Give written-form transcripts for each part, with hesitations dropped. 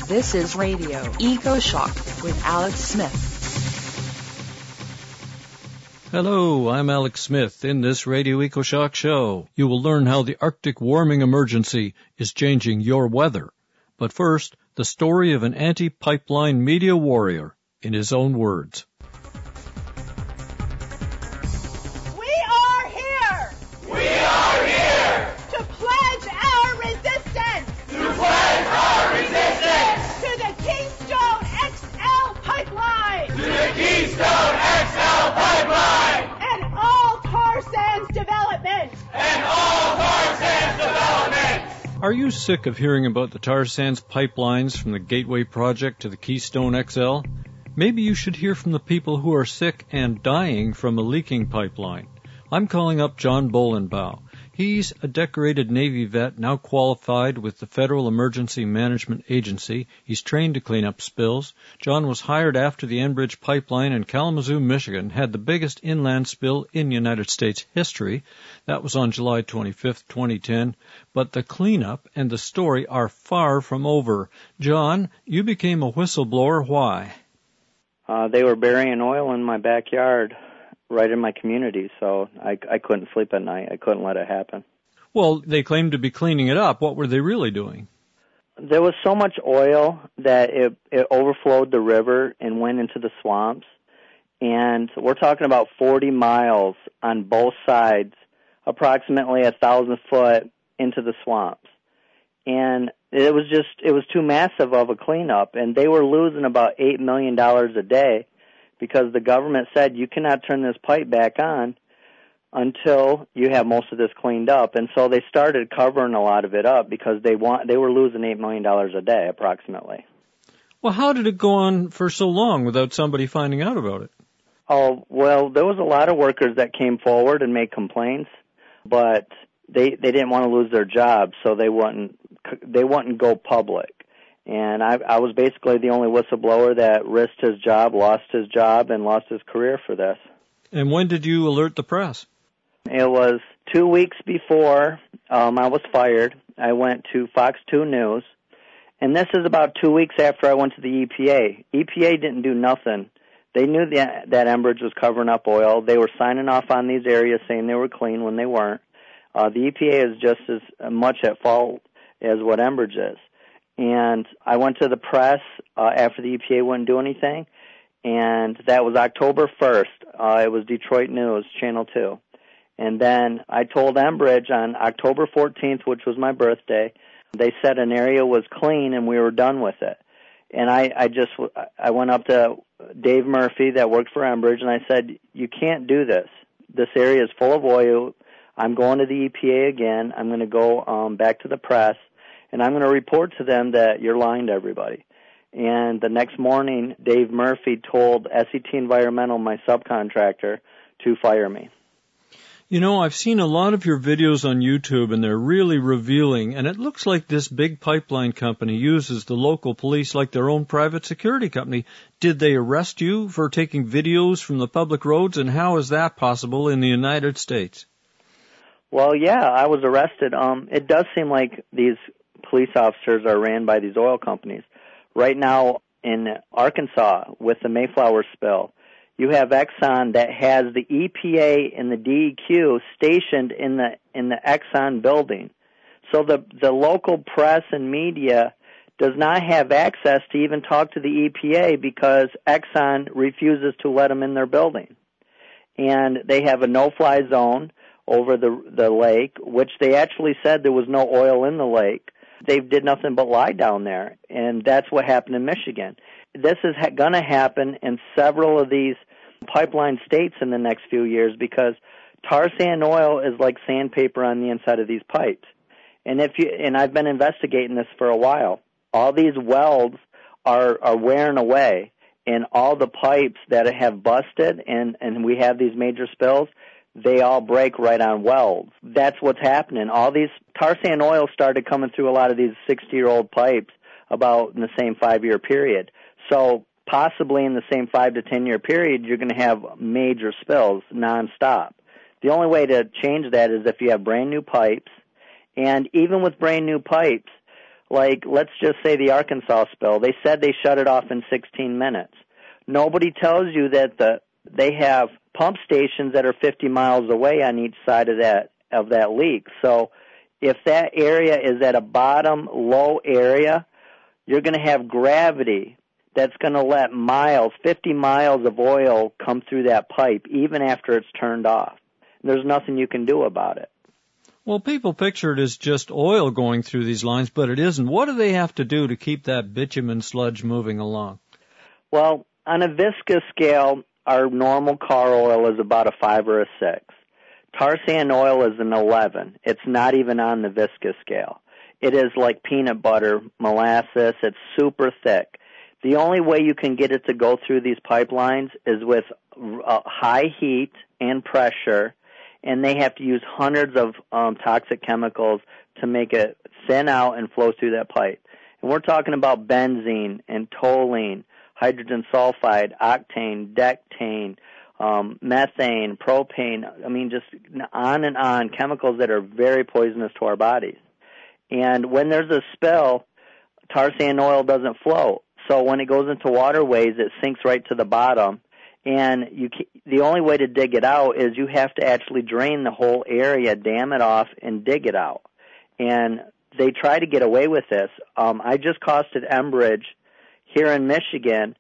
This is Radio Eco Shock with Alex Smith. Hello, I'm Alex Smith. In this Radio Eco Shock show, you will learn how the Arctic warming emergency is changing your weather. But first, the story of an anti-pipeline media warrior in his own words. Keystone XL Pipeline! And all tar sands development! Are you sick of hearing about the tar sands pipelines from the Gateway Project to the Keystone XL? Maybe you should hear from the people who are sick and dying from a leaking pipeline. I'm calling up John Bolenbaugh. He's a decorated Navy vet, now qualified with the Federal Emergency Management Agency. He's trained to clean up spills. John was hired after the Enbridge pipeline in Kalamazoo, Michigan, had the biggest inland spill in United States history. That was on July 25th, 2010. But the cleanup and the story are far from over. John, you became a whistleblower. Why? They were burying oil in my backyard, right in my community, so I couldn't sleep at night. I couldn't let it happen. Well, they claimed to be cleaning it up. What were they really doing? There was so much oil that it overflowed the river and went into the swamps. And we're talking about 40 miles on both sides, approximately 1,000 foot into the swamps. And it was too massive of a cleanup. And they were losing about $8 million a day, because the government said you cannot turn this pipe back on until you have most of this cleaned up. And so they started covering a lot of it up because they were losing $8 million a day approximately. Well, how did it go on for so long without somebody finding out about it? Oh, well, there was a lot of workers that came forward and made complaints, but they didn't want to lose their jobs, so they wouldn't go public. And I was basically the only whistleblower that risked his job, lost his job, and lost his career for this. And when did you alert the press? It was 2 weeks before I was fired. I went to Fox 2 News. And this is about 2 weeks after I went to the EPA. EPA didn't do nothing. They knew that Enbridge was covering up oil. They were signing off on these areas saying they were clean when they weren't. The EPA is just as much at fault as what Enbridge is. And I went to the press after the EPA wouldn't do anything, and that was October 1st. It was Detroit News, Channel 2. And then I told Enbridge on October 14th, which was my birthday, they said an area was clean and we were done with it. And I went up to Dave Murphy that worked for Enbridge, and I said, you can't do this. This area is full of oil. I'm going to the EPA again. I'm going to go back to the press. And I'm going to report to them that you're lying to everybody. And the next morning, Dave Murphy told SET Environmental, my subcontractor, to fire me. You know, I've seen a lot of your videos on YouTube, and they're really revealing, and it looks like this big pipeline company uses the local police like their own private security company. Did they arrest you for taking videos from the public roads, and how is that possible in the United States? Well, yeah, I was arrested. It does seem like these police officers are ran by these oil companies. Right now in Arkansas with the Mayflower spill, you have Exxon that has the EPA and the DEQ stationed in the Exxon building. So the local press and media does not have access to even talk to the EPA because Exxon refuses to let them in their building. And they have a no-fly zone over the lake, which they actually said there was no oil in the lake. They did nothing but lie down there, and that's what happened in Michigan. This is going to happen in several of these pipeline states in the next few years because tar sand oil is like sandpaper on the inside of these pipes. And I've been investigating this for a while. All these welds are wearing away, and all the pipes that have busted and we have these major spills, they all break right on welds. That's what's happening. All these tar sand oil started coming through a lot of these 60-year-old pipes about in the same 5-year period. So possibly in the same 5 to 10-year period, you're going to have major spills nonstop. The only way to change that is if you have brand new pipes. And even with brand new pipes, Like, let's just say the Arkansas spill. They said they shut it off in 16 minutes. Nobody tells you that they have pump stations that are 50 miles away on each side of that leak. So if that area is at a bottom low area, you're going to have gravity that's going to let 50 miles of oil come through that pipe even after it's turned off. There's nothing you can do about it. Well, people picture it as just oil going through these lines, but it isn't. What do they have to do to keep that bitumen sludge moving along? Well, on a viscous scale, our normal car oil is about a 5 or a 6. Tar sand oil is an 11. It's not even on the viscous scale. It is like peanut butter, molasses. It's super thick. The only way you can get it to go through these pipelines is with high heat and pressure, and they have to use hundreds of toxic chemicals to make it thin out and flow through that pipe. And we're talking about benzene and toluene, hydrogen sulfide, octane, dectane, methane, propane, just on and on, chemicals that are very poisonous to our bodies. And when there's a spill, tar sand oil doesn't flow. So when it goes into waterways, it sinks right to the bottom. And the only way to dig it out is you have to actually drain the whole area, dam it off, and dig it out. And they try to get away with this. I just costed Enbridge here in Michigan,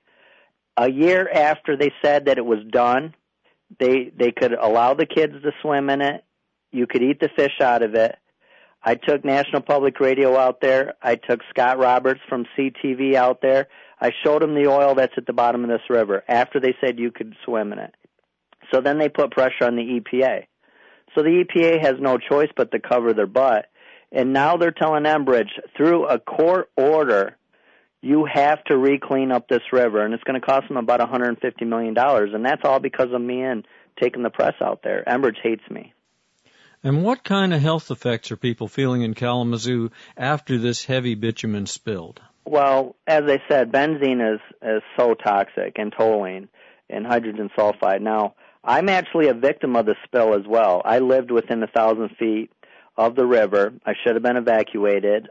a year after they said that it was done, they could allow the kids to swim in it. You could eat the fish out of it. I took National Public Radio out there. I took Scott Roberts from CTV out there. I showed them the oil that's at the bottom of this river after they said you could swim in it. So then they put pressure on the EPA. So the EPA has no choice but to cover their butt. And now they're telling Enbridge, through a court order, you have to re-clean up this river, and it's going to cost them about $150 million. And that's all because of me and taking the press out there. Enbridge hates me. And what kind of health effects are people feeling in Kalamazoo after this heavy bitumen spilled? Well, as I said, benzene is so toxic, and toluene and hydrogen sulfide. Now, I'm actually a victim of the spill as well. I lived within 1,000 feet of the river. I should have been evacuated.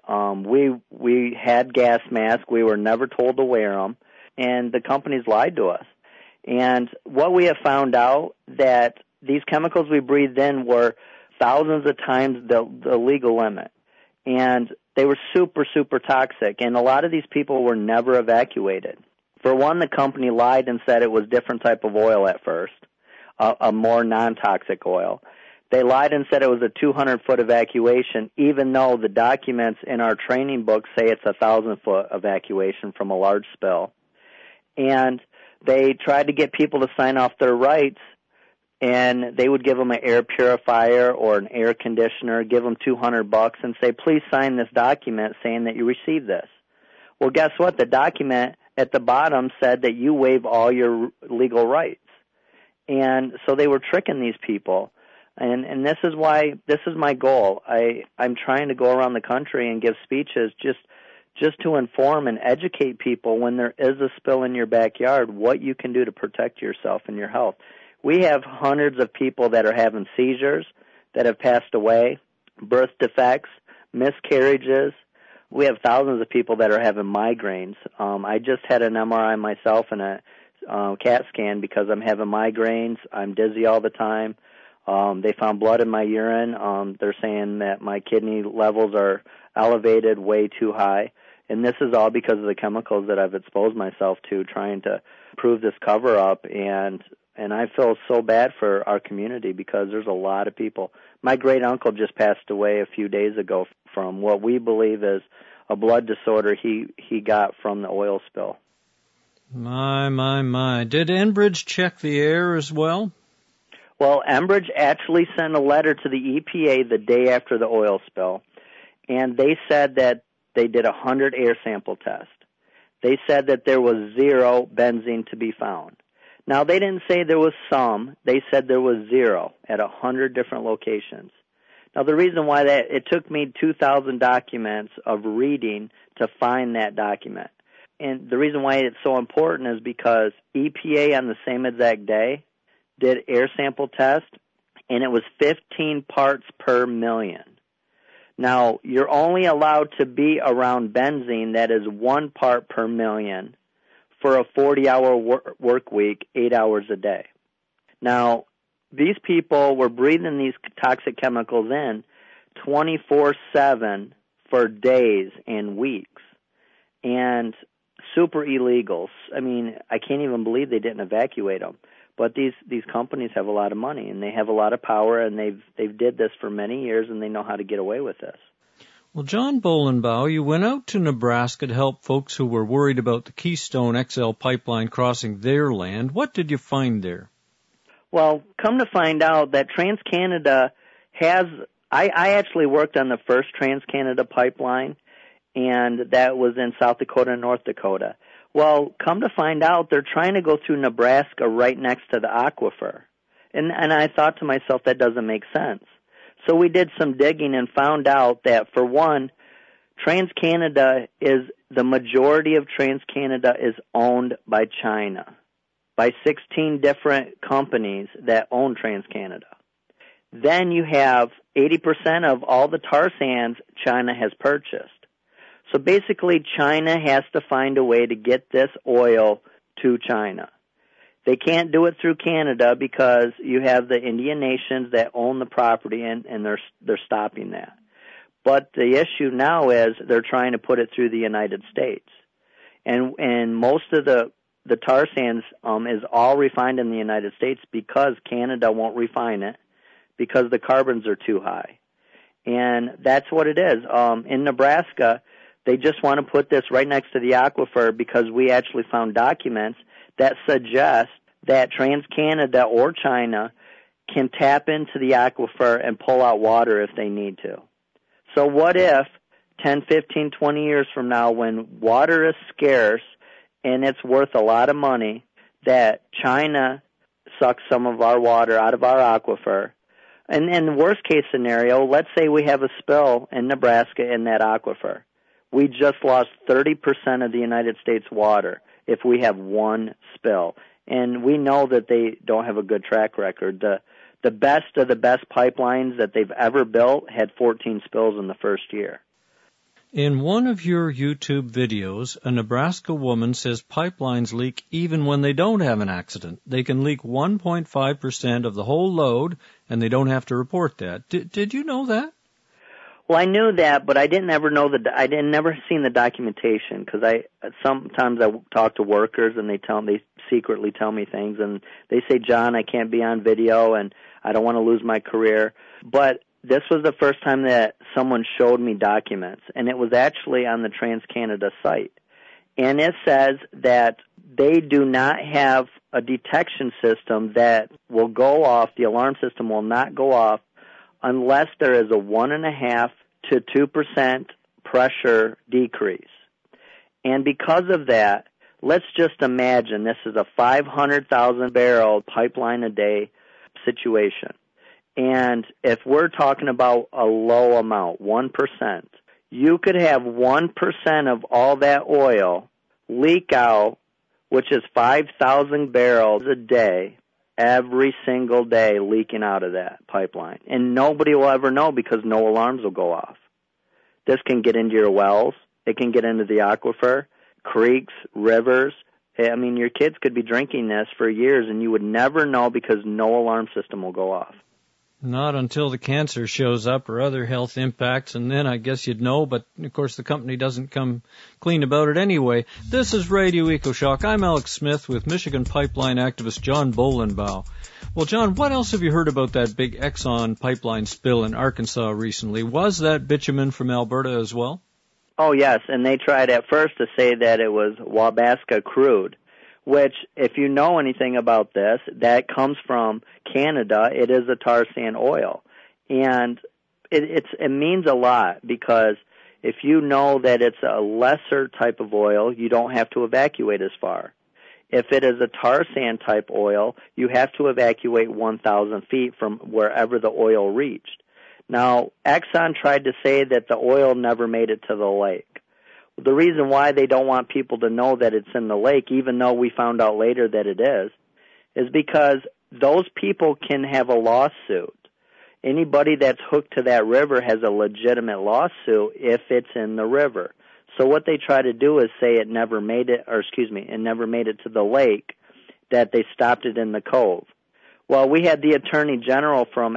We had gas masks. We were never told to wear them, and the companies lied to us. And what we have found out that these chemicals we breathed in were thousands of times the legal limit. And they were super, super toxic, and a lot of these people were never evacuated. For one, the company lied and said it was different type of oil at first, a more non-toxic oil. They lied and said it was a 200-foot evacuation, even though the documents in our training book say it's a 1,000-foot evacuation from a large spill. And they tried to get people to sign off their rights, and they would give them an air purifier or an air conditioner, give them $200 and say, please sign this document saying that you received this. Well, guess what? The document at the bottom said that you waive all your legal rights. And so they were tricking these people. And this is my goal. I'm trying to go around the country and give speeches just to inform and educate people when there is a spill in your backyard, what you can do to protect yourself and your health. We have hundreds of people that are having seizures, that have passed away, birth defects, miscarriages. We have thousands of people that are having migraines. I just had an MRI myself and a CAT scan because I'm having migraines. I'm dizzy all the time. They found blood in my urine. They're saying that my kidney levels are elevated way too high. And this is all because of the chemicals that I've exposed myself to trying to prove this cover-up. And I feel so bad for our community because there's a lot of people. My great-uncle just passed away a few days ago from what we believe is a blood disorder he got from the oil spill. My. Did Enbridge check the air as well? Well, Enbridge actually sent a letter to the EPA the day after the oil spill, and they said that they did 100 air sample tests. They said that there was 0 benzene to be found. Now, they didn't say there was some. They said there was 0 at 100 different locations. Now, the reason why it took me 2,000 documents of reading to find that document. And the reason why it's so important is because EPA on the same exact day did air sample test, and it was 15 parts per million. Now, you're only allowed to be around benzene that is 1 part per million for a 40-hour work week, 8 hours a day. Now, these people were breathing these toxic chemicals in 24/7 for days and weeks, and super illegals. I mean, I can't even believe they didn't evacuate them. But these companies have a lot of money, and they have a lot of power, and they've did this for many years, and they know how to get away with this. Well, John Bolenbaugh, you went out to Nebraska to help folks who were worried about the Keystone XL pipeline crossing their land. What did you find there? Well, come to find out that TransCanada has – I actually worked on the first TransCanada pipeline, and that was in South Dakota and North Dakota. Well, come to find out, they're trying to go through Nebraska right next to the aquifer. And I thought to myself, that doesn't make sense. So we did some digging and found out that, for one, TransCanada is – the majority of TransCanada is owned by China, by 16 different companies that own TransCanada. Then you have 80% of all the tar sands China has purchased. So basically, China has to find a way to get this oil to China. They can't do it through Canada because you have the Indian nations that own the property, and they're stopping that. But the issue now is they're trying to put it through the United States. And most of the tar sands is all refined in the United States because Canada won't refine it because the carbons are too high. And that's what it is. In Nebraska, they just want to put this right next to the aquifer because we actually found documents that suggest that TransCanada or China can tap into the aquifer and pull out water if they need to. So what if 10, 15, 20 years from now, when water is scarce and it's worth a lot of money, that China sucks some of our water out of our aquifer? And in the worst case scenario, let's say we have a spill in Nebraska in that aquifer. We just lost 30% of the United States water if we have one spill. And we know that they don't have a good track record. The best of the best pipelines that they've ever built had 14 spills in the first year. In one of your YouTube videos, a Nebraska woman says pipelines leak even when they don't have an accident. They can leak 1.5% of the whole load, and they don't have to report that. Did you know that? Well, I knew that, but I didn't ever know I didn't never seen the documentation because sometimes I talk to workers and they secretly tell me things, and they say, John, I can't be on video and I don't want to lose my career. But this was the first time that someone showed me documents, and it was actually on the TransCanada site. And it says that they do not have a detection system that will go off, the alarm system will not go off unless there is a 1.5% to 2% pressure decrease. And because of that, let's just imagine this is a 500,000 barrel pipeline a day situation. And if we're talking about a low amount, 1%, you could have 1% of all that oil leak out, which is 5,000 barrels a day, every single day leaking out of that pipeline. And nobody will ever know because no alarms will go off. This can get into your wells. It can get into the aquifer, creeks, rivers. I mean, your kids could be drinking this for years and you would never know because no alarm system will go off. Not until the cancer shows up or other health impacts, and then I guess you'd know, but of course the company doesn't come clean about it anyway. This is Radio EcoShock. I'm Alex Smith with Michigan pipeline activist John Bolenbaugh. Well, John, what else have you heard about that big Exxon pipeline spill in Arkansas recently? Was that bitumen from Alberta as well? Oh, yes, and they tried at first to say that it was Wabasca crude, which, if you know anything about this, that comes from Canada. It is a tar sand oil. And it means a lot because if you know that it's a lesser type of oil, you don't have to evacuate as far. If it is a tar sand type oil, you have to evacuate 1,000 feet from wherever the oil reached. Now, Exxon tried to say that the oil never made it to the lake. The reason why they don't want people to know that it's in the lake, even though we found out later that it is because those people can have a lawsuit. Anybody that's hooked to that river has a legitimate lawsuit if it's in the river. So what they try to do is say it never made it, it never made it to the lake, that they stopped it in the cove. Well, we had the Attorney General from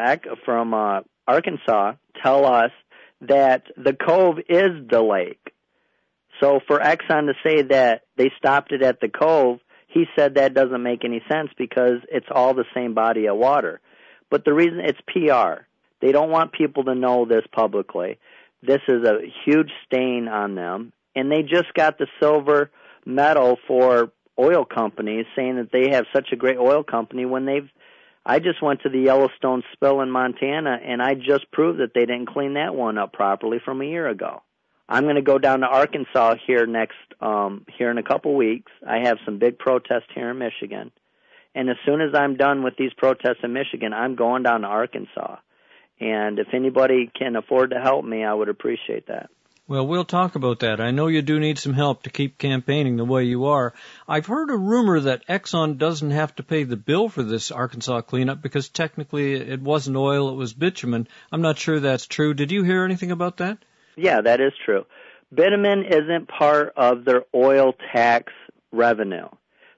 Arkansas tell us that the cove is the lake. So for Exxon to say that they stopped it at the cove, he said that doesn't make any sense because it's all the same body of water. But the reason, it's PR. They don't want people to know this publicly. This is a huge stain on them. And they just got the silver medal for oil companies, saying that they have such a great oil company when I just went to the Yellowstone spill in Montana, and I just proved that they didn't clean that one up properly from a year ago. I'm going to go down to Arkansas here in a couple weeks. I have some big protests here in Michigan. And as soon as I'm done with these protests in Michigan, I'm going down to Arkansas. And if anybody can afford to help me, I would appreciate that. Well, we'll talk about that. I know you do need some help to keep campaigning the way you are. I've heard a rumor that Exxon doesn't have to pay the bill for this Arkansas cleanup because technically it wasn't oil, it was bitumen. I'm not sure that's true. Did you hear anything about that? Yeah, that is true. Bitumen isn't part of their oil tax revenue.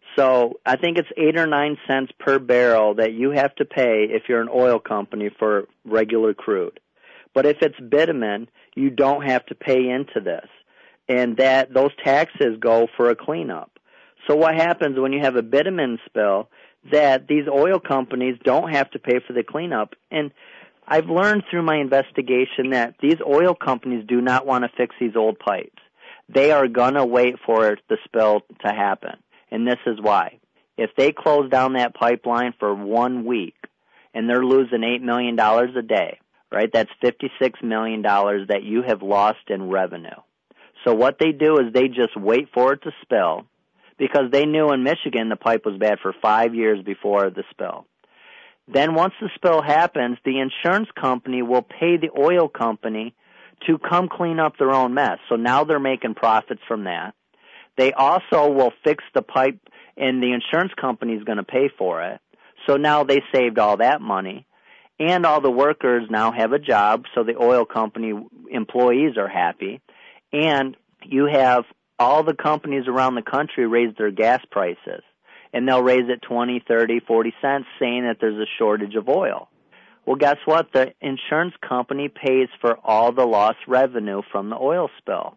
So I think it's 8 or 9 cents per barrel that you have to pay if you're an oil company for regular crude. But if it's bitumen, you don't have to pay into this. And that those taxes go for a cleanup. So what happens when you have a bitumen spill, that these oil companies don't have to pay for the cleanup. And I've learned through my investigation that these oil companies do not want to fix these old pipes. They are going to wait for the spill to happen. And this is why. If they close down that pipeline for 1 week and they're losing $8 million a day, right, that's $56 million that you have lost in revenue. So what they do is they just wait for it to spill because they knew in Michigan the pipe was bad for 5 years before the spill. Then once the spill happens, the insurance company will pay the oil company to come clean up their own mess. So now they're making profits from that. They also will fix the pipe, and the insurance company is going to pay for it. So now they saved all that money, and all the workers now have a job, so the oil company employees are happy. And you have all the companies around the country raise their gas prices, and they'll raise it 20, 30, 40 cents, saying that there's a shortage of oil. Well, guess what? The insurance company pays for all the lost revenue from the oil spill.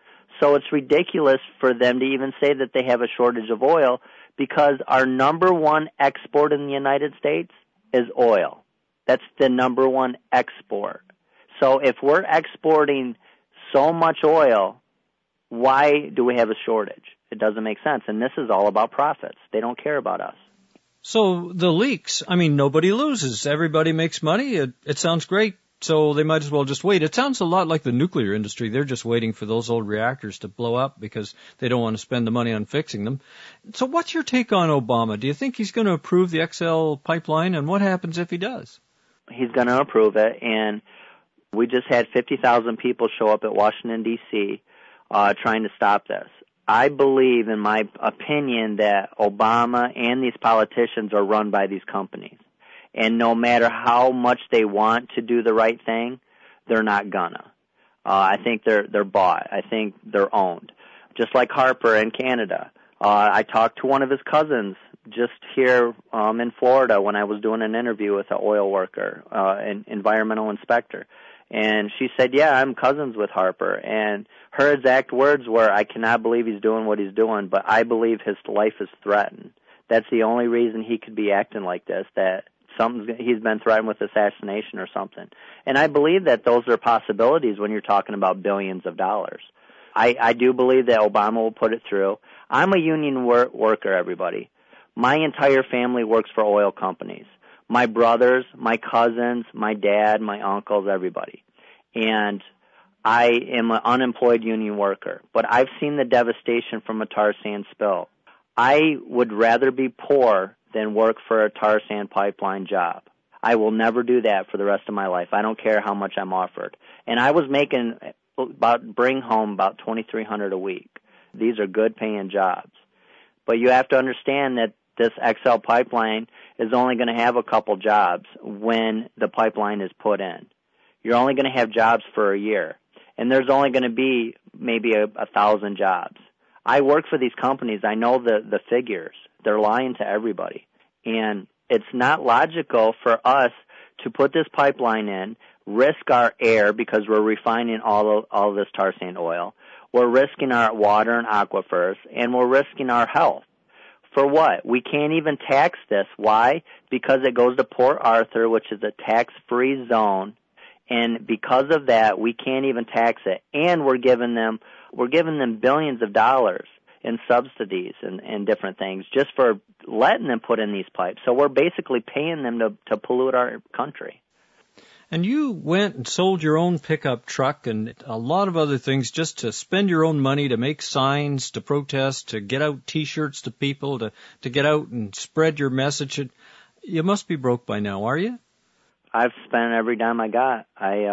So it's ridiculous for them to even say that they have a shortage of oil because our number one export in the United States is oil. That's the number one export. So if we're exporting so much oil, why do we have a shortage? It doesn't make sense. And this is all about profits. They don't care about us. So the leaks, I mean, nobody loses. Everybody makes money. It sounds great. So they might as well just wait. It sounds a lot like the nuclear industry. They're just waiting for those old reactors to blow up because they don't want to spend the money on fixing them. So what's your take on Obama? Do you think he's going to approve the XL pipeline, and what happens if he does? He's going to approve it, and we just had 50,000 people show up at Washington, D.C. Trying to stop this. I believe, in my opinion, that Obama and these politicians are run by these companies. And no matter how much they want to do the right thing, they're not gonna. I think they're bought. I think they're owned. Just like Harper in Canada. I talked to one of his cousins just here in Florida when I was doing an interview with an oil worker, an environmental inspector. And she said, yeah, I'm cousins with Harper. And her exact words were, I cannot believe he's doing what he's doing, but I believe his life is threatened. That's the only reason he could be acting like this, that he's been threatened with assassination or something. And I believe that those are possibilities when you're talking about billions of dollars. I do believe that Obama will put it through. I'm a union worker, everybody. My entire family works for oil companies. My brothers, my cousins, my dad, my uncles, everybody. And I am an unemployed union worker. But I've seen the devastation from a tar sand spill. I would rather be poor than work for a tar sand pipeline job. I will never do that for the rest of my life. I don't care how much I'm offered. And I was making bring home about $2,300 a week. These are good paying jobs. But you have to understand that this XL pipeline is only going to have a couple jobs when the pipeline is put in. You're only going to have jobs for a year, and there's only going to be maybe 1,000 jobs. I work for these companies. I know the figures. They're lying to everybody. And it's not logical for us to put this pipeline in, risk our air because we're refining all this tar sand oil. We're risking our water and aquifers, and we're risking our health. For what? We can't even tax this. Why? Because it goes to Port Arthur, which is a tax-free zone, and because of that, we can't even tax it. And we're giving them billions of dollars in subsidies and different things just for letting them put in these pipes. So we're basically paying them to pollute our country. And you went and sold your own pickup truck and a lot of other things just to spend your own money, to make signs, to protest, to get out T-shirts to people, to get out and spread your message. You must be broke by now, are you? I've spent every dime I got.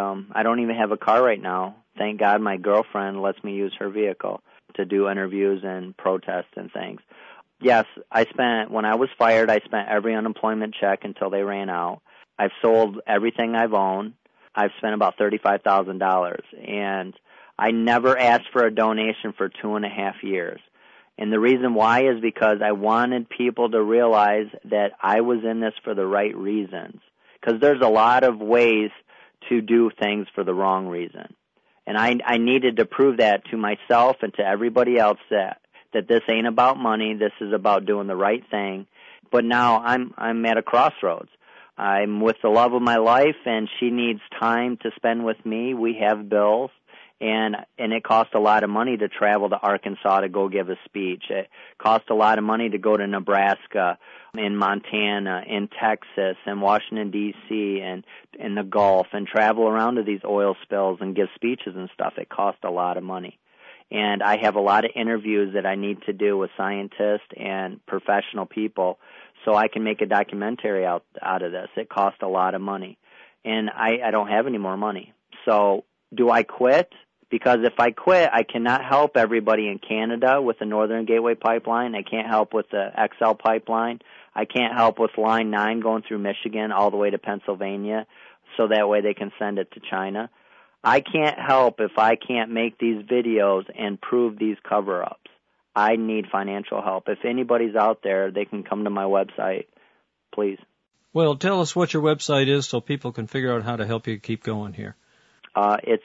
I don't even have a car right now. Thank God my girlfriend lets me use her vehicle to do interviews and protests and things. Yes, when I was fired, I spent every unemployment check until they ran out. I've sold everything I've owned. I've spent about $35,000, and I never asked for a donation for 2.5 years. And the reason why is because I wanted people to realize that I was in this for the right reasons. Because there's a lot of ways to do things for the wrong reason. And I needed to prove that to myself and to everybody else that this ain't about money. This is about doing the right thing. But now I'm at a crossroads. I'm with the love of my life, and she needs time to spend with me. We have bills, and it costs a lot of money to travel to Arkansas to go give a speech. It costs a lot of money to go to Nebraska, in Montana, in Texas, and Washington, D.C., and in the Gulf, and travel around to these oil spills and give speeches and stuff. It costs a lot of money. And I have a lot of interviews that I need to do with scientists and professional people so I can make a documentary out of this. It costs a lot of money. And I don't have any more money. So do I quit? Because if I quit, I cannot help everybody in Canada with the Northern Gateway Pipeline. I can't help with the XL Pipeline. I can't help with Line 9 going through Michigan all the way to Pennsylvania so that way they can send it to China. I can't help if I can't make these videos and prove these cover-ups. I need financial help. If anybody's out there, they can come to my website, please. Well, tell us what your website is so people can figure out how to help you keep going here. It's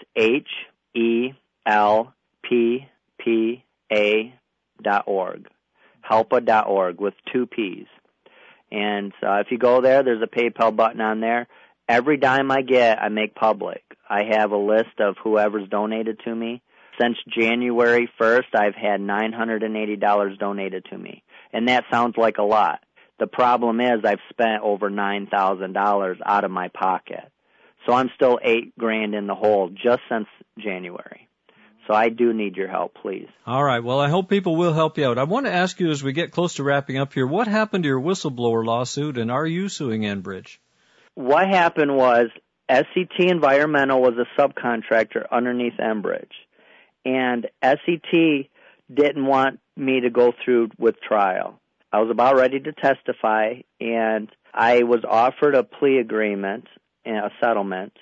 HELPPA.org, helpa.org with 2 P's. And if you go there, there's a PayPal button on there. Every dime I get, I make public. I have a list of whoever's donated to me. Since January 1st, I've had $980 donated to me. And that sounds like a lot. The problem is I've spent over $9,000 out of my pocket. So I'm still $8,000 in the hole just since January. So I do need your help, please. All right. Well, I hope people will help you out. I want to ask you as we get close to wrapping up here, what happened to your whistleblower lawsuit, and are you suing Enbridge? What happened was SCT Environmental was a subcontractor underneath Enbridge. And SCT didn't want me to go through with trial. I was about ready to testify, and I was offered a plea agreement, a settlement,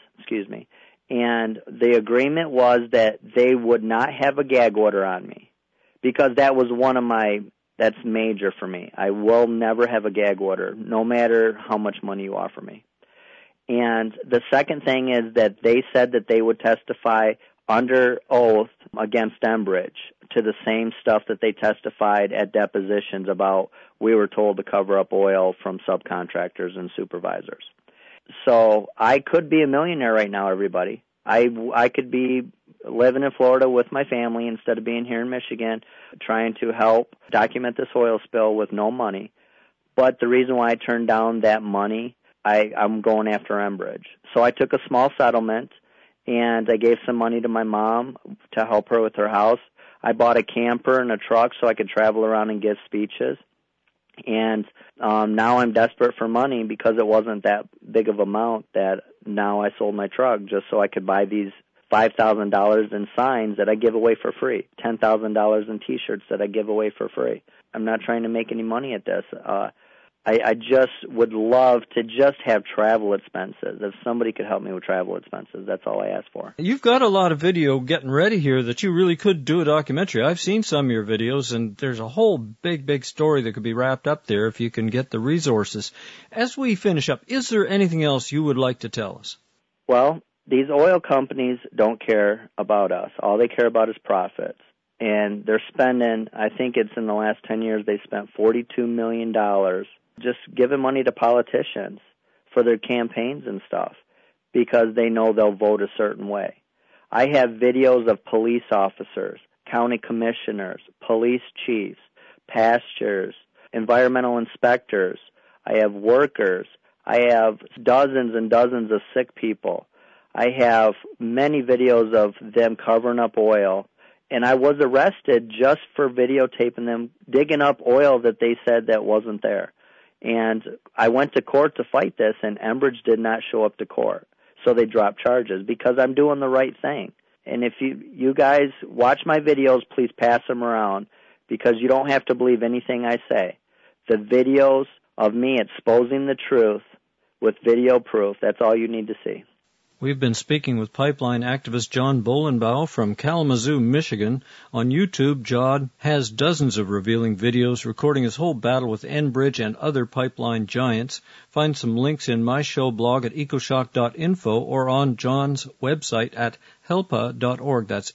and the agreement was that they would not have a gag order on me because that was that's major for me. I will never have a gag order, no matter how much money you offer me. And the second thing is that they said that they would testify under oath against Enbridge to the same stuff that they testified at depositions about we were told to cover up oil from subcontractors and supervisors. So I could be a millionaire right now, everybody. I could be living in Florida with my family instead of being here in Michigan trying to help document this oil spill with no money. But the reason why I turned down that money, I'm going after Enbridge. So I took a small settlement, and I gave some money to my mom to help her with her house. I bought a camper and a truck so I could travel around and give speeches. And now I'm desperate for money because it wasn't that big of an amount that now I sold my truck just so I could buy these $5,000 in signs that I give away for free, $10,000 in T-shirts that I give away for free. I'm not trying to make any money at this. I just would love to just have travel expenses. If somebody could help me with travel expenses, that's all I ask for. You've got a lot of video getting ready here that you really could do a documentary. I've seen some of your videos, and there's a whole big story that could be wrapped up there if you can get the resources. As we finish up, is there anything else you would like to tell us? Well, these oil companies don't care about us. All they care about is profits. And they're spending, I think it's in the last 10 years, they spent $42 million just giving money to politicians for their campaigns and stuff because they know they'll vote a certain way. I have videos of police officers, county commissioners, police chiefs, pastors, environmental inspectors. I have workers. I have dozens and dozens of sick people. I have many videos of them covering up oil. And I was arrested just for videotaping them digging up oil that they said that wasn't there. And I went to court to fight this, and Enbridge did not show up to court. So they dropped charges because I'm doing the right thing. And if you guys watch my videos, please pass them around because you don't have to believe anything I say. The videos of me exposing the truth with video proof, that's all you need to see. We've been speaking with pipeline activist John Bolenbaugh from Kalamazoo, Michigan. On YouTube, John has dozens of revealing videos recording his whole battle with Enbridge and other pipeline giants. Find some links in my show blog at ecoshock.info or on John's website at helpa.org. That's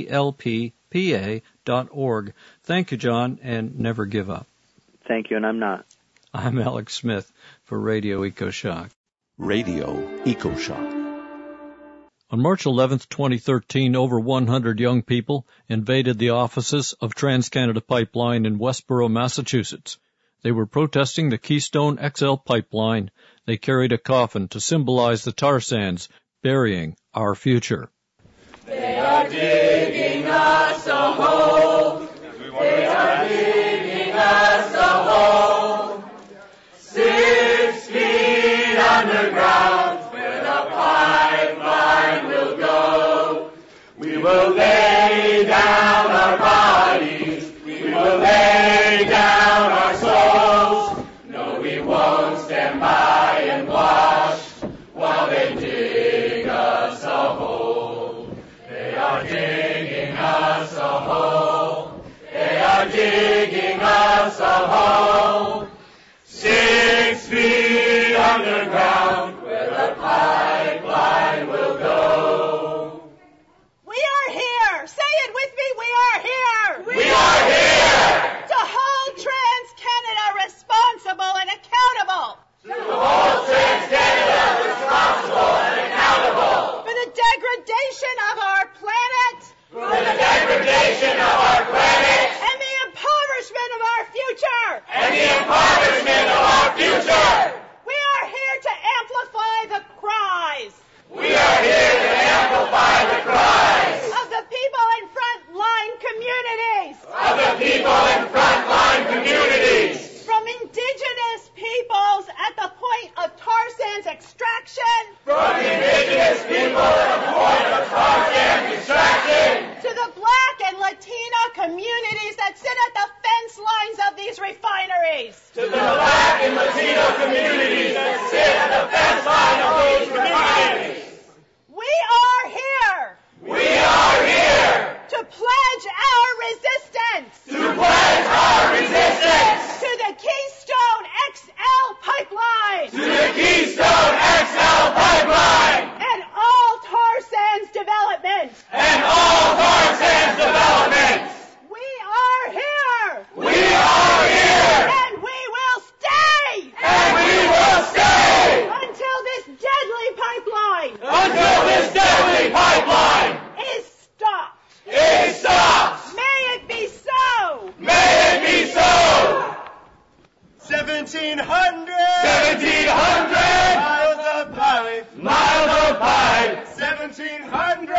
HELPPA.org. Thank you, John, and never give up. Thank you, and I'm not. I'm Alex Smith for Radio EcoShock. Radio EcoShock. On March 11th, 2013, over 100 young people invaded the offices of TransCanada Pipeline in Westboro, Massachusetts. They were protesting the Keystone XL pipeline. They carried a coffin to symbolize the tar sands, burying our future. They are digging us a hole. They are digging us a hole. 6 feet underground. We will lay down our bodies, we will lay down our souls. No, we won't stand by and watch while they dig us a hole. They are digging us a hole. They are digging us a hole. 6 feet underground where the pipeline will go. We are here to hold TransCanada responsible and accountable. To hold TransCanada responsible and accountable. For the degradation of our planet. For the degradation of our planet. And the impoverishment of our future. And the impoverishment of our future. We are here to amplify the cries. We are here to amplify the cries. Of the people in frontline communities. Of the people in frontline communities. From indigenous peoples at the point of tar sands extraction. From indigenous people at the point of tar sands extraction. To the black and Latina communities that sit at the fence lines of these refineries. To the black and Latino communities that sit at the fence line of these refineries. We are here. We are here. To pledge our resistance. To pledge our resistance. To the Keystone XL pipeline. To the Keystone XL pipeline. And all tar sands development. And all tar sands development. We are here. We are here. And we will stay. And we will stay. Until this deadly pipeline. Until this deadly pipeline. Is stopped. Is stopped. May it be so. May it be so. 1,700 miles of pipe. Miles of pipe. 1,700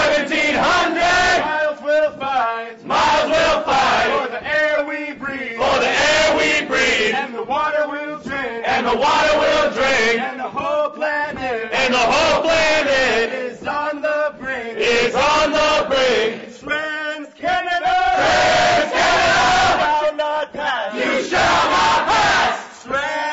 miles will fight. Miles will fight. For the air we breathe. For the air we breathe. And the water we'll drink. And the water we'll drink. And the whole planet. And the whole planet is on the brink. Is on the brink. TransCanada. TransCanada. Shall not pass. You shall not pass.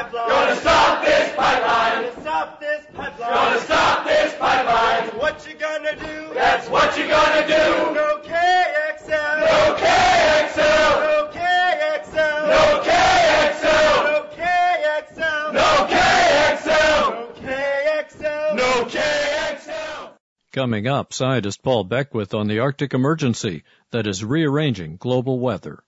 pipeline. Gonna stop this pipeline. Gonna stop this pipeline. Gonna stop this pipeline. That's what you gonna do. That's what you gonna do. No KXL. No KXL. No KXL. No KXL. No KXL. No KXL. No KXL. No KXL. Coming up, scientist Paul Beckwith on the Arctic emergency that is rearranging global weather.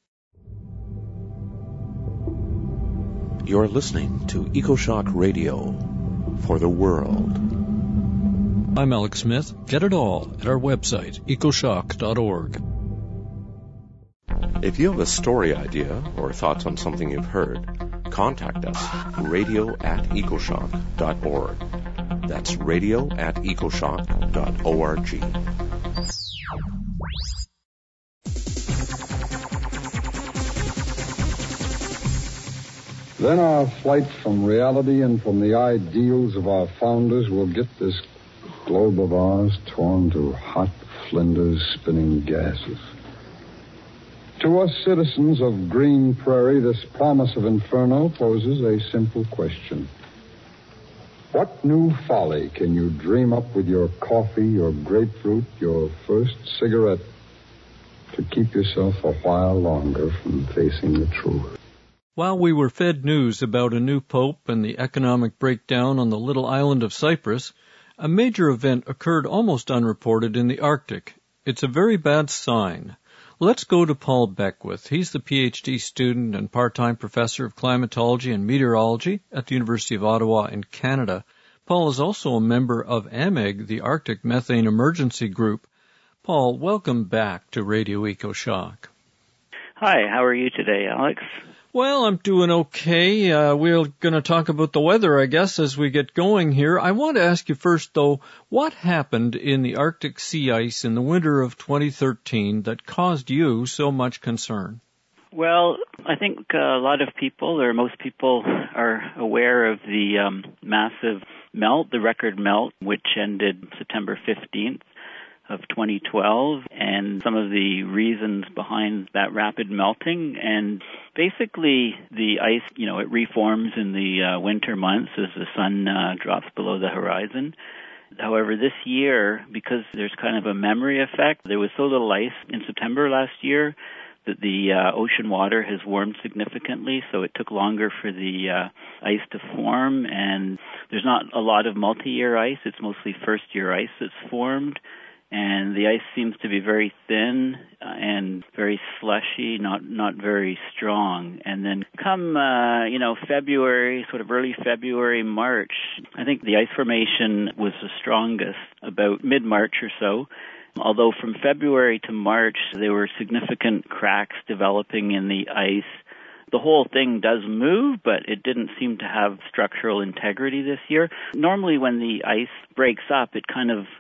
You're listening to EcoShock Radio for the world. I'm Alex Smith. Get it all at our website, ecoshock.org. If you have a story idea or thoughts on something you've heard, contact us, radio@ecoshock.org. That's radio@ecoshock.org. Then our flight from reality and from the ideals of our founders will get this globe of ours torn to hot flinders spinning gases. To us citizens of Green Prairie, this promise of inferno poses a simple question. What new folly can you dream up with your coffee, your grapefruit, your first cigarette to keep yourself a while longer from facing the truth? While we were fed news about a new pope and the economic breakdown on the little island of Cyprus, a major event occurred almost unreported in the Arctic. It's a very bad sign. Let's go to Paul Beckwith. He's the PhD student and part-time professor of climatology and meteorology at the University of Ottawa in Canada. Paul is also a member of AMEG, the Arctic Methane Emergency Group. Paul, welcome back to Radio EcoShock. Hi, how are you today, Alex? Well, I'm doing okay. We're going to talk about the weather, I guess, as we get going here. I want to ask you first, though, what happened in the Arctic sea ice in the winter of 2013 that caused you so much concern? Well, I think a lot of people, or most people, are aware of the massive melt, the record melt, which ended September 15th. Of 2012, and some of the reasons behind that rapid melting. And basically, the ice, it reforms in the winter months as the sun drops below the horizon. However, this year, because there's kind of a memory effect, there was so little ice in September last year that the ocean water has warmed significantly, so it took longer for the ice to form. And there's not a lot of multi-year ice. It's mostly first-year ice that's formed. And the ice seems to be very thin and very slushy, not very strong. And then come, February, sort of early February, March, I think the ice formation was the strongest about mid-March or so. Although from February to March, there were significant cracks developing in the ice. The whole thing does move, but it didn't seem to have structural integrity this year. Normally when the ice breaks up, it kind of,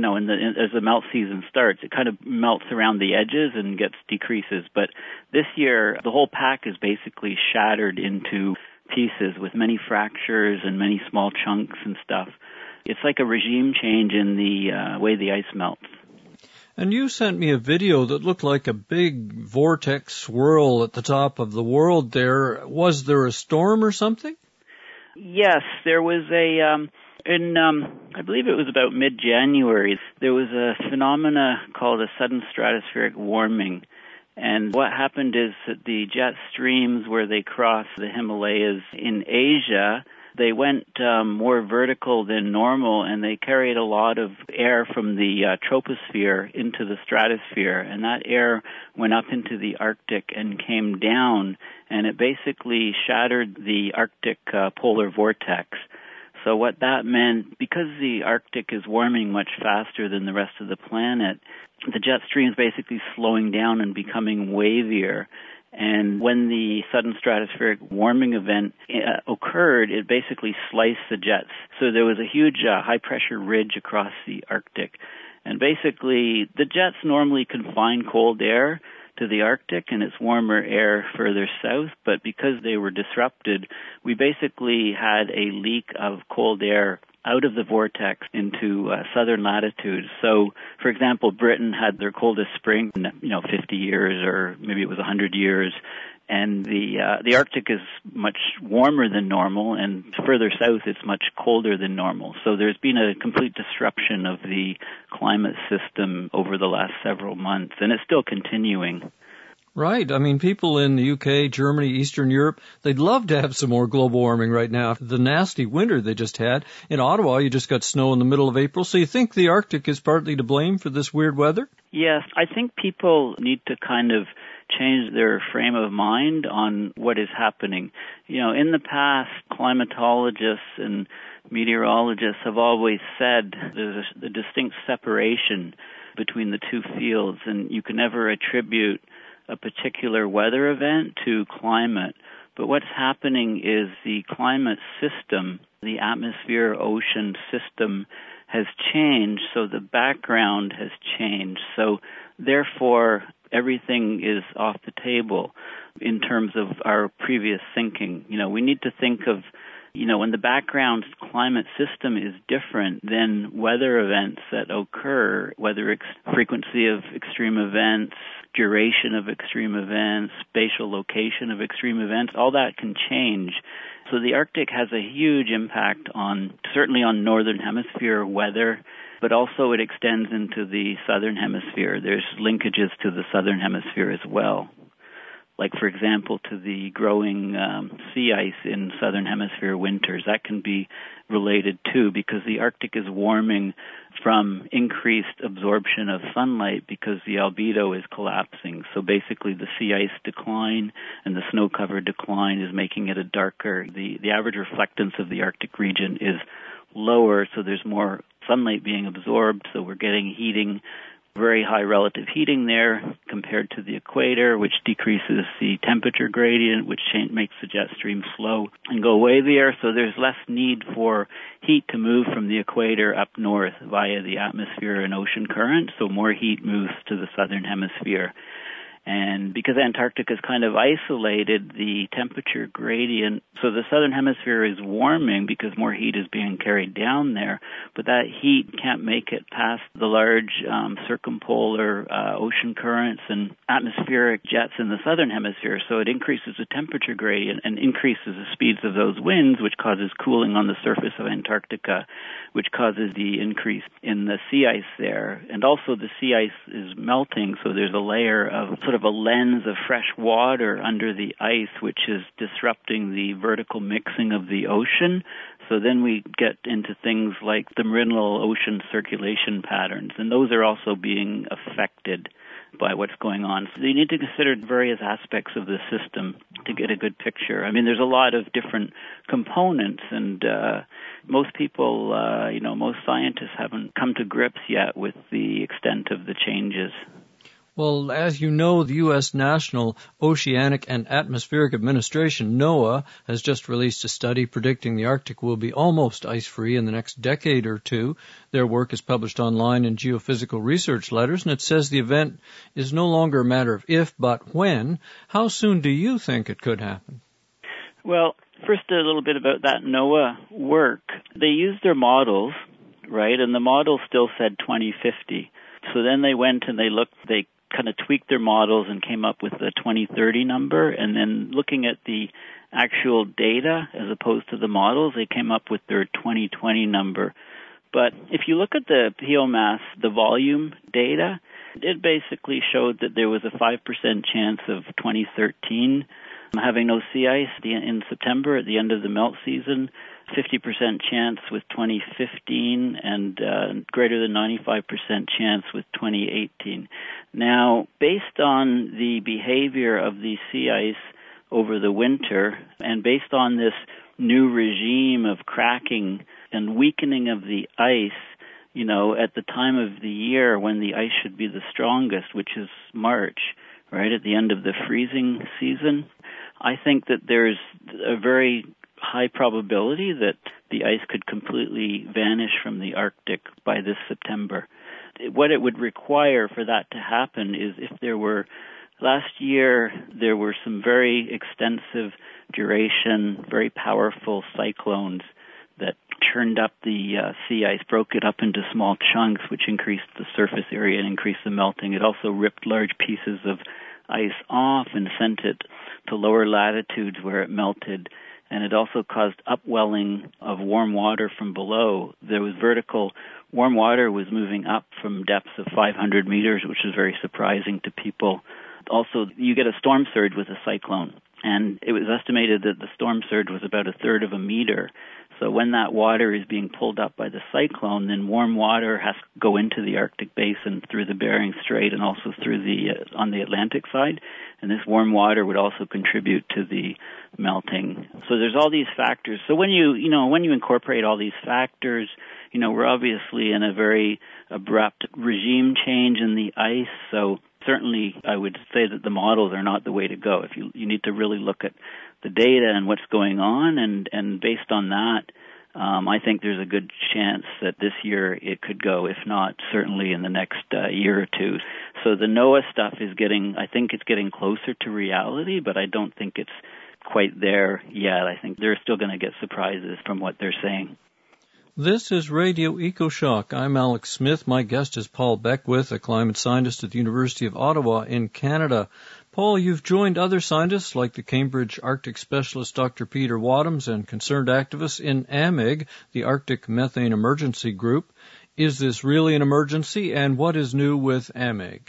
as the melt season starts, it kind of melts around the edges and decreases. But this year, the whole pack is basically shattered into pieces with many fractures and many small chunks and stuff. It's like a regime change in the way the ice melts. And you sent me a video that looked like a big vortex swirl at the top of the world there. Was there a storm or something? Yes, there was I believe it was about mid-January, there was a phenomena called a sudden stratospheric warming. And what happened is that the jet streams where they cross the Himalayas in Asia, they went more vertical than normal, and they carried a lot of air from the troposphere into the stratosphere, and that air went up into the Arctic and came down, and it basically shattered the Arctic polar vortex. So what that meant, because the Arctic is warming much faster than the rest of the planet, the jet stream is basically slowing down and becoming wavier. And when the sudden stratospheric warming event occurred, it basically sliced the jets. So there was a huge high-pressure ridge across the Arctic. And basically, the jets normally confine cold air to the Arctic and it's warmer air further south. But because they were disrupted, we basically had a leak of cold air out of the vortex into southern latitudes. So, for example, Britain had their coldest spring in, 50 years, or maybe it was 100 years, And the Arctic is much warmer than normal, and further south it's much colder than normal. So there's been a complete disruption of the climate system over the last several months, and it's still continuing. Right. I mean, people in the UK, Germany, Eastern Europe, they'd love to have some more global warming right now. The nasty winter they just had. In Ottawa, you just got snow in the middle of April. So you think the Arctic is partly to blame for this weird weather? Yes. I think people need to kind of change their frame of mind on what is happening. You know, in the past, climatologists and meteorologists have always said there's a distinct separation between the two fields, and you can never attribute a particular weather event to climate. But what's happening is the climate system, the atmosphere-ocean system, has changed, so the background has changed. So therefore, everything is off the table in terms of our previous thinking. You know, we need to think of, you know, when the background climate system is different, then weather events that occur, whether frequency of extreme events, duration of extreme events, spatial location of extreme events, all that can change. So the Arctic has a huge impact certainly on northern hemisphere weather, but also it extends into the southern hemisphere. There's linkages to the southern hemisphere as well. Like, for example, to the growing sea ice in southern hemisphere winters. That can be related too, because the Arctic is warming from increased absorption of sunlight because the albedo is collapsing. So basically the sea ice decline and the snow cover decline is making it a darker. The average reflectance of the Arctic region is lower, so there's more sunlight being absorbed, so we're getting heating, very high relative heating there compared to the equator, which decreases the temperature gradient, which makes the jet stream slow and go away there. So there's less need for heat to move from the equator up north via the atmosphere and ocean current, so more heat moves to the southern hemisphere. And because Antarctica is kind of isolated, the temperature gradient, so the southern hemisphere is warming because more heat is being carried down there, but that heat can't make it past the large circumpolar ocean currents and atmospheric jets in the southern hemisphere, so it increases the temperature gradient and increases the speeds of those winds, which causes cooling on the surface of Antarctica, which causes the increase in the sea ice there. And also the sea ice is melting, so there's a layer of sort of a lens of fresh water under the ice, which is disrupting the vertical mixing of the ocean. So then we get into things like the meridional ocean circulation patterns, and those are also being affected by what's going on. So you need to consider various aspects of the system to get a good picture. I mean, there's a lot of different components, and most people, most scientists haven't come to grips yet with the extent of the changes. Well, as you know, the U.S. National Oceanic and Atmospheric Administration, NOAA, has just released a study predicting the Arctic will be almost ice-free in the next decade or two. Their work is published online in Geophysical Research Letters, and it says the event is no longer a matter of if, but when. How soon do you think it could happen? Well, first a little bit about that NOAA work. They used their models, right, and the model still said 2050. So then they went and they kind of tweaked their models and came up with the 2030 number, and then looking at the actual data as opposed to the models, they came up with their 2020 number. But if you look at the POMAS, the volume data, it basically showed that there was a 5% chance of 2013 having no sea ice in September at the end of the melt season, 50% chance with 2015, and greater than 95% chance with 2018. Now, based on the behavior of the sea ice over the winter, and based on this new regime of cracking and weakening of the ice, at the time of the year when the ice should be the strongest, which is March, right at the end of the freezing season, I think that there's a very high probability that the ice could completely vanish from the Arctic by this September. What it would require for that to happen is if there were, last year there were some very extensive duration, very powerful cyclones that churned up the sea ice, broke it up into small chunks, which increased the surface area and increased the melting. It also ripped large pieces of ice off and sent it to lower latitudes where it melted. And it also caused upwelling of warm water from below. There was vertical warm water was moving up from depths of 500 meters, which is very surprising to people. Also, you get a storm surge with a cyclone, and it was estimated that the storm surge was about a third of a meter. So when that water is being pulled up by the cyclone, then warm water has to go into the Arctic Basin through the Bering Strait and also through on the Atlantic side. And this warm water would also contribute to the melting. So there's all these factors. So when you incorporate all these factors, we're obviously in a very abrupt regime change in the ice. So certainly I would say that the models are not the way to go. If you need to really look at the data and what's going on, and based on that, I think there's a good chance that this year it could go, if not certainly in the next year or two. So the NOAA stuff I think it's getting closer to reality, but I don't think it's quite there yet. I think they're still going to get surprises from what they're saying. This is Radio EcoShock. I'm Alex Smith. My guest is Paul Beckwith, a climate scientist at the University of Ottawa in Canada. Paul, you've joined other scientists like the Cambridge Arctic specialist Dr. Peter Wadhams and concerned activists in AMEG, the Arctic Methane Emergency Group. Is this really an emergency, and what is new with AMEG?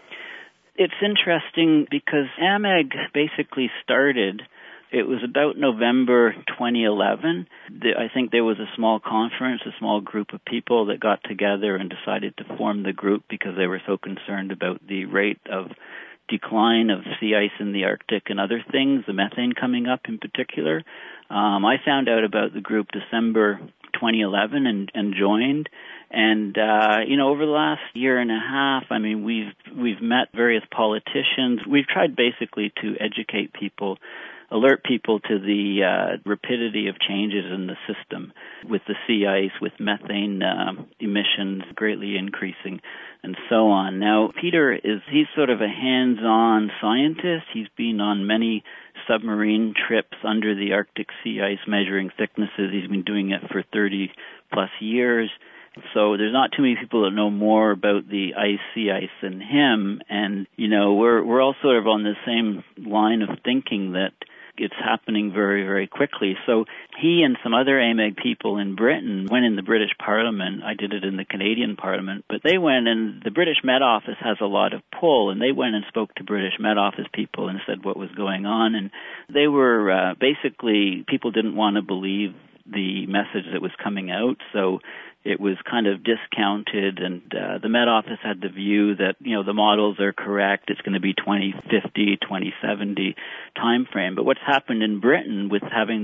It's interesting because AMEG basically started, it was about November 2011. I think there was a small conference, a small group of people that got together and decided to form the group because they were so concerned about the rate of decline of sea ice in the Arctic and other things, the methane coming up in particular. I found out about the group December 2011 and joined. And over the last year and a half, I mean, we've met various politicians. We've tried basically to educate people, alert people to the rapidity of changes in the system with the sea ice, with methane emissions greatly increasing, and so on. Now, Peter he's sort of a hands-on scientist. He's been on many submarine trips under the Arctic sea ice measuring thicknesses. He's been doing it for 30-plus years. So there's not too many people that know more about the sea ice than him. And, we're all sort of on the same line of thinking that it's happening very, very quickly. So he and some other AMEG people in Britain went in the British Parliament. I did it in the Canadian Parliament. But they went, and the British Met Office has a lot of pull, and they went and spoke to British Met Office people and said what was going on. And they were basically, people didn't want to believe the message that was coming out. So it was kind of discounted, and the Met Office had the view that, the models are correct, it's going to be 2050, 2070 time frame. But what's happened in Britain with having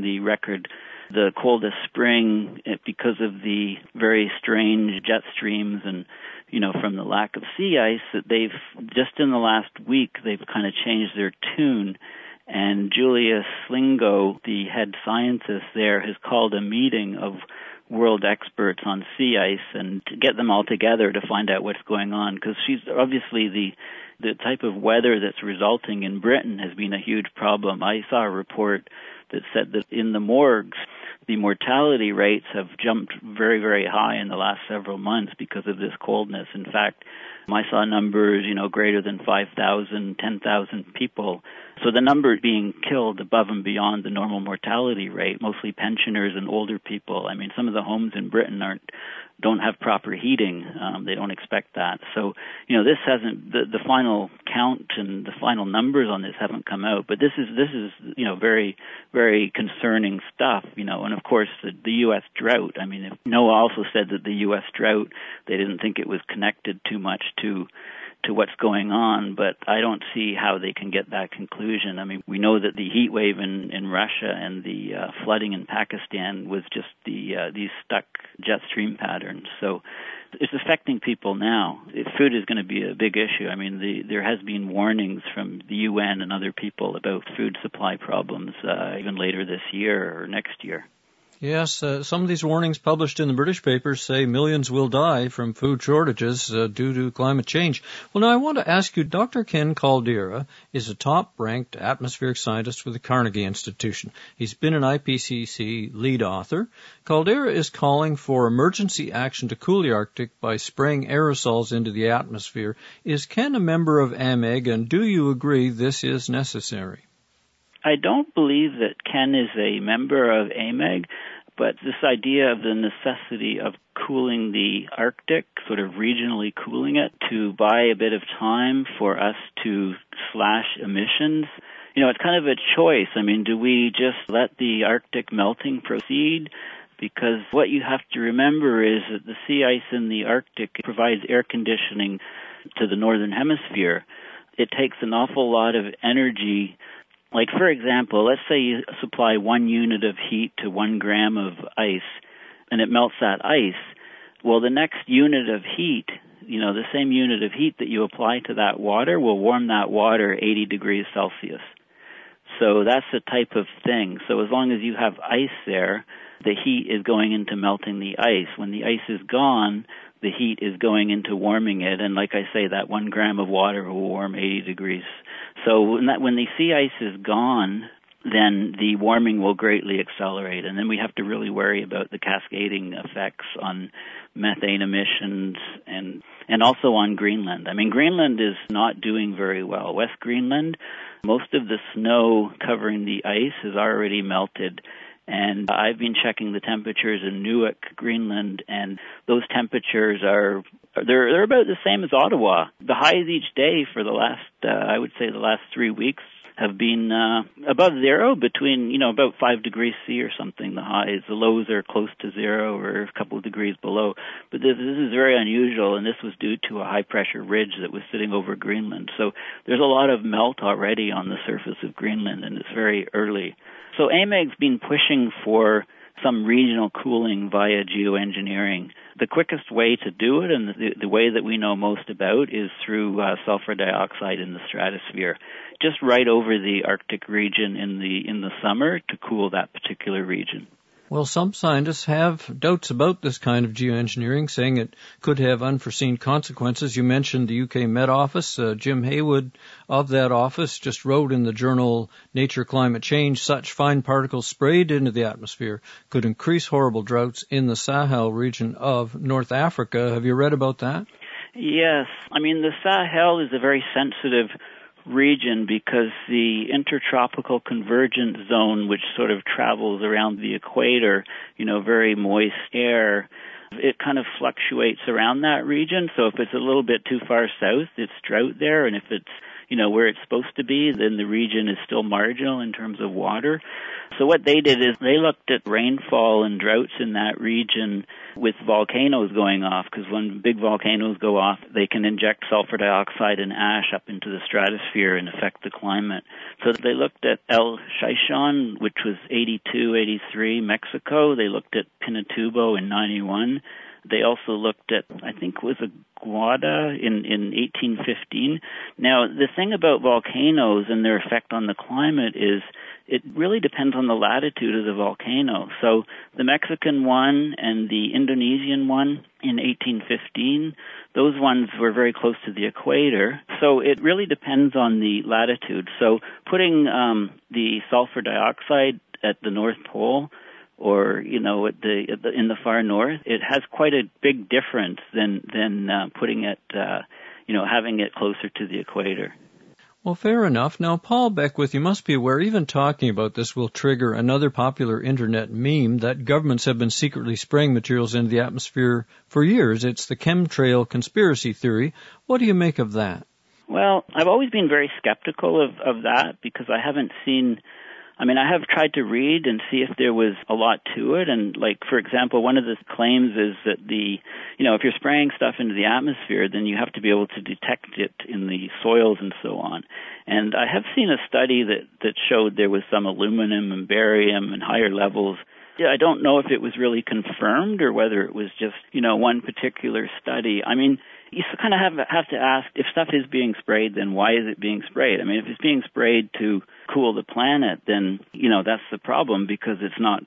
the coldest spring, because of the very strange jet streams and, from the lack of sea ice, that they've, just in the last week, they've kind of changed their tune. And Julius Slingo, the head scientist there, has called a meeting of world experts on sea ice and to get them all together to find out what's going on, because she's obviously the type of weather that's resulting in Britain has been a huge problem. I saw a report that said that in the morgues, the mortality rates have jumped very, very high in the last several months because of this coldness. In fact, I saw numbers, greater than 5,000, 10,000 people. So the number being killed above and beyond the normal mortality rate, mostly pensioners and older people. I mean, some of the homes in Britain don't have proper heating. They don't expect that. So, this hasn't, the final count and the final numbers on this haven't come out. But this is very, very concerning stuff, And of course, the U.S. drought. I mean, NOAA also said that the U.S. drought, they didn't think it was connected too much to what's going on, but I don't see how they can get that conclusion. I mean, we know that the heat wave in Russia and the flooding in Pakistan was just these stuck jet stream patterns. So it's affecting people now. Food is going to be a big issue. I mean, there has been warnings from the UN and other people about food supply problems even later this year or next year. Yes, some of these warnings published in the British papers say millions will die from food shortages due to climate change. Well, now I want to ask you, Dr. Ken Caldeira is a top-ranked atmospheric scientist with the Carnegie Institution. He's been an IPCC lead author. Caldeira is calling for emergency action to cool the Arctic by spraying aerosols into the atmosphere. Is Ken a member of AMEG, and do you agree this is necessary? I don't believe that Ken is a member of AMEG, but this idea of the necessity of cooling the Arctic, sort of regionally cooling it, to buy a bit of time for us to slash emissions, it's kind of a choice. I mean, do we just let the Arctic melting proceed? Because what you have to remember is that the sea ice in the Arctic provides air conditioning to the northern hemisphere. It takes an awful lot of energy. Like, for example, let's say you supply 1 unit of heat to 1 gram of ice, and it melts that ice. Well, the next unit of heat, the same unit of heat that you apply to that water will warm that water 80 degrees Celsius. So that's the type of thing. So as long as you have ice there, the heat is going into melting the ice. When the ice is gone, the heat is going into warming it, and like I say, that 1 gram of water will warm 80 degrees. So when the sea ice is gone, then the warming will greatly accelerate, and then we have to really worry about the cascading effects on methane emissions and also on Greenland. I mean, Greenland is not doing very well. West Greenland, most of the snow covering the ice has already melted. And I've been checking the temperatures in Nunavut, Greenland, and those temperatures they're about the same as Ottawa. The highs each day for the last, I would say the last 3 weeks have been above zero, between, about 5 degrees C or something, the highs. The lows are close to zero or a couple of degrees below. But this is very unusual, and this was due to a high-pressure ridge that was sitting over Greenland. So there's a lot of melt already on the surface of Greenland, and it's very early. So AMEG's been pushing for some regional cooling via geoengineering. The quickest way to do it, and the way that we know most about, is through sulfur dioxide in the stratosphere, just right over the Arctic region in the summer to cool that particular region. Well, some scientists have doubts about this kind of geoengineering, saying it could have unforeseen consequences. You mentioned the UK Met Office. Jim Haywood of that office just wrote in the journal Nature Climate Change, such fine particles sprayed into the atmosphere could increase horrible droughts in the Sahel region of North Africa. Have you read about that? Yes. I mean, the Sahel is a very sensitive region because the intertropical convergence zone, which sort of travels around the equator, very moist air, it kind of fluctuates around that region. So if it's a little bit too far south, it's drought there, and if it's where it's supposed to be, then the region is still marginal in terms of water. So what they did is they looked at rainfall and droughts in that region with volcanoes going off, because when big volcanoes go off, they can inject sulfur dioxide and ash up into the stratosphere and affect the climate. So they looked at El Chichon, which was 82, 83, Mexico. They looked at Pinatubo in 91. They also looked at, I think it was Aguada in 1815. Now, the thing about volcanoes and their effect on the climate is it really depends on the latitude of the volcano. So the Mexican one and the Indonesian one in 1815, those ones were very close to the equator. So it really depends on the latitude. So putting the sulfur dioxide at the North Pole, or in the far north, it has quite a big difference than putting it, having it closer to the equator. Well, fair enough. Now, Paul Beckwith, you must be aware, even talking about this will trigger another popular internet meme that governments have been secretly spraying materials into the atmosphere for years. It's the chemtrail conspiracy theory. What do you make of that? Well, I've always been very skeptical of that because I haven't seen. I have tried to read and see if there was a lot to it. And for example, one of the claims is that if you're spraying stuff into the atmosphere, then you have to be able to detect it in the soils and so on. And I have seen a study that showed there was some aluminum and barium and higher levels. Yeah, I don't know if it was really confirmed or whether it was just, one particular study. You kind of have to ask, if stuff is being sprayed, then why is it being sprayed? If it's being sprayed to cool the planet, then, that's the problem, because it's not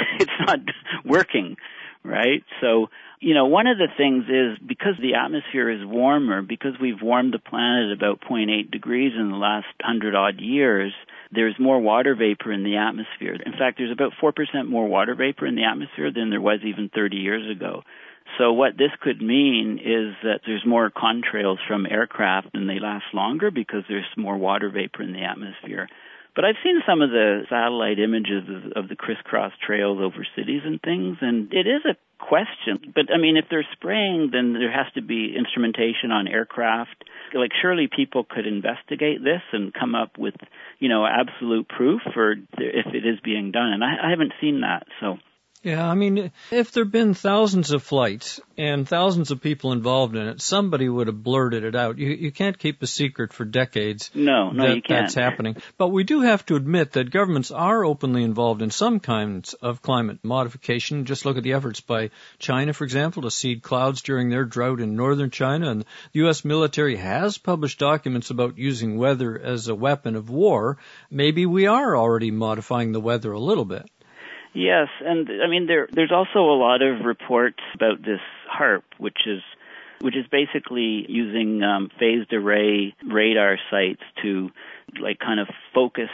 working, right? So, one of the things is, because the atmosphere is warmer, because we've warmed the planet about 0.8 degrees in the last 100-odd years, there's more water vapor in the atmosphere. In fact, there's about 4% more water vapor in the atmosphere than there was even 30 years ago. So what this could mean is that there's more contrails from aircraft and they last longer because there's more water vapor in the atmosphere. But I've seen some of the satellite images of the crisscross trails over cities and things, and it is a question. But, if they're spraying, then there has to be instrumentation on aircraft. Like, surely people could investigate this and come up with, absolute proof if it is being done. And I haven't seen that, so... Yeah, if there have been thousands of flights and thousands of people involved in it, somebody would have blurted it out. You can't keep a secret for decades. No, you can't. That's happening. But we do have to admit that governments are openly involved in some kinds of climate modification. Just look at the efforts by China, for example, to seed clouds during their drought in northern China. And the U.S. military has published documents about using weather as a weapon of war. Maybe we are already modifying the weather a little bit. Yes, and there's also a lot of reports about this HAARP, which is basically using phased array radar sites to kind of focus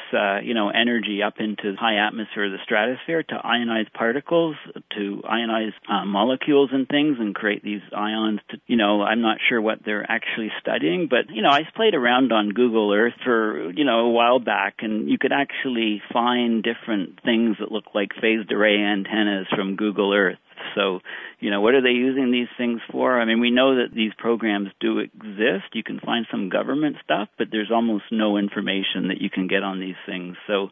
energy up into high atmosphere of the stratosphere to ionize particles, to ionize molecules and things, and create these ions. I'm not sure what they're actually studying, but I played around on Google Earth for a while back, and you could actually find different things that look like phased array antennas from Google Earth. So, what are they using these things for? We know that these programs do exist. You can find some government stuff, but there's almost no information that you can get on these things. So,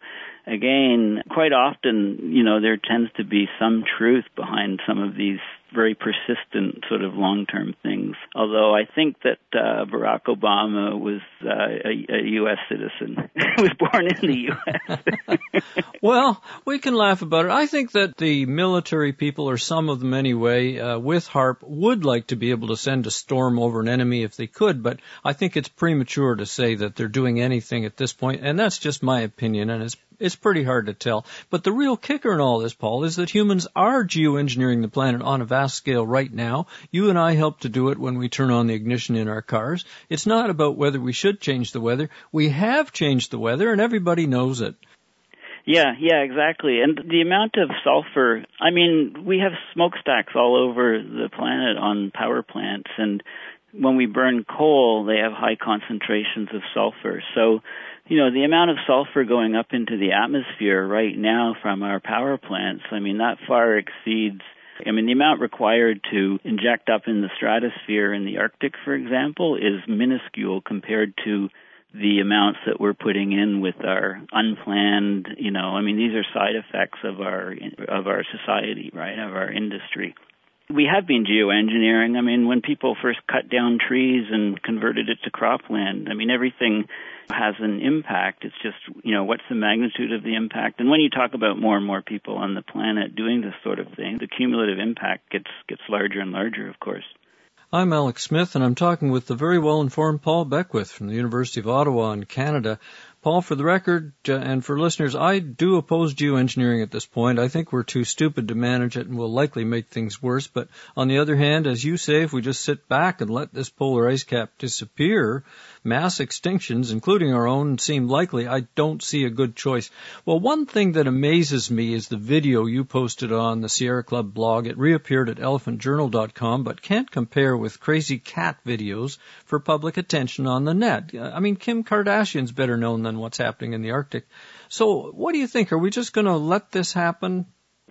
again, quite often, there tends to be some truth behind some of these very persistent sort of long-term things. Although I think that Barack Obama was a U.S. citizen. He was born in the U.S. Well, we can laugh about it. I think that the military people, or some of them anyway, with HAARP, would like to be able to send a storm over an enemy if they could, but I think it's premature to say that they're doing anything at this point, and that's just my opinion, and it's pretty hard to tell. But the real kicker in all this, Paul, is that humans are geoengineering the planet on a vast scale right now. You and I help to do it when we turn on the ignition in our cars. It's not about whether we should change the weather. We have changed the weather, and everybody knows it. Yeah, exactly. And the amount of sulfur, we have smokestacks all over the planet on power plants, and when we burn coal, they have high concentrations of sulfur. So, the amount of sulfur going up into the atmosphere right now from our power plants, that far exceeds, the amount required to inject up in the stratosphere in the Arctic, for example, is minuscule compared to the amounts that we're putting in with our unplanned, these are side effects of our society, right, of our industry. We have been geoengineering. When people first cut down trees and converted it to cropland, everything has an impact. It's just, what's the magnitude of the impact? And when you talk about more and more people on the planet doing this sort of thing, the cumulative impact gets larger and larger, of course. I'm Alex Smith, and I'm talking with the very well-informed Paul Beckwith from the University of Ottawa in Canada. Paul, for the record, and for listeners, I do oppose geoengineering at this point. I think we're too stupid to manage it and will likely make things worse. But on the other hand, as you say, if we just sit back and let this polar ice cap disappear, mass extinctions, including our own, seem likely. I don't see a good choice. Well, one thing that amazes me is the video you posted on the Sierra Club blog. It reappeared at elephantjournal.com, but can't compare with crazy cat videos for public attention on the net. Kim Kardashian's better known than what's happening in the Arctic. So what do you think? Are we just going to let this happen?